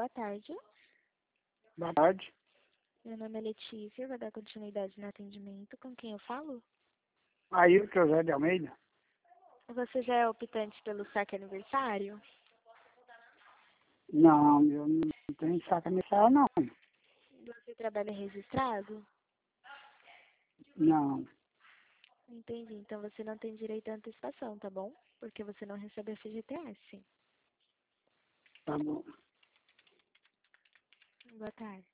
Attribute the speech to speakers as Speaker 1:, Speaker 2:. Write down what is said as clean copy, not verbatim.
Speaker 1: Boa tarde.
Speaker 2: Boa tarde.
Speaker 1: Meu nome é Letícia, vou dar continuidade no atendimento. Com quem eu falo?
Speaker 2: Ailton José de Almeida?
Speaker 1: Você já é optante pelo saque aniversário?
Speaker 2: Não, eu não tenho saca nessa não.
Speaker 1: Você trabalha registrado?
Speaker 2: Não,
Speaker 1: Entendi. Então você não tem direito à antecipação, tá bom? Porque você não recebe a FGTS.
Speaker 2: tá bom.
Speaker 1: Boa tarde.